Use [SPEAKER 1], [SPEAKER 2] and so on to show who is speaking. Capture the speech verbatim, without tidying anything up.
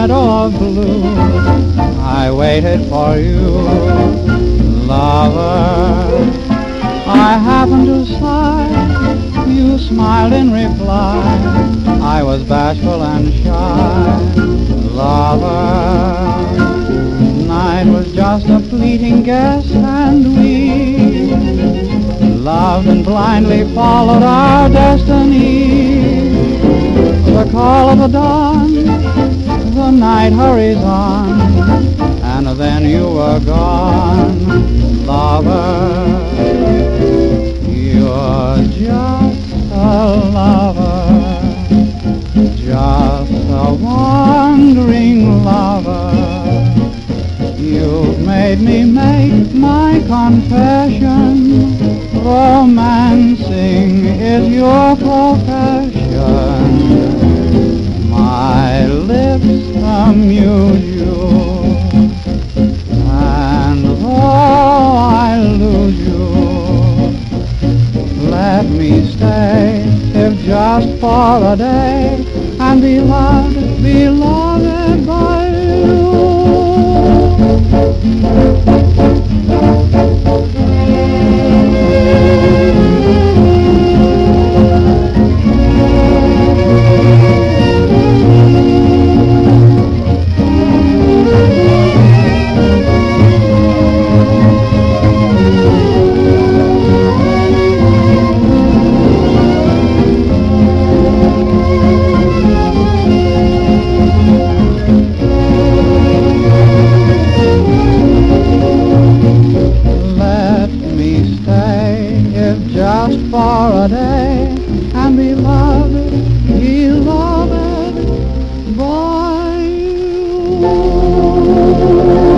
[SPEAKER 1] meadow of blue, I waited for you, lover. I happened to sigh, you smiled in reply. I was bashful and shy, lover. Night was just a fleeting guess, and we loved and blindly followed our destiny. The call of the dawn, the night hurries on, and then you were gone, lover. You're just a lover, just a wandering lover. You've made me make my confession. Romancing is your profession. My lips amuse you, and though I lose you, let me stay, if just for a day, and be loved, be loved by you. Just for a day, and be loved, be loved by you.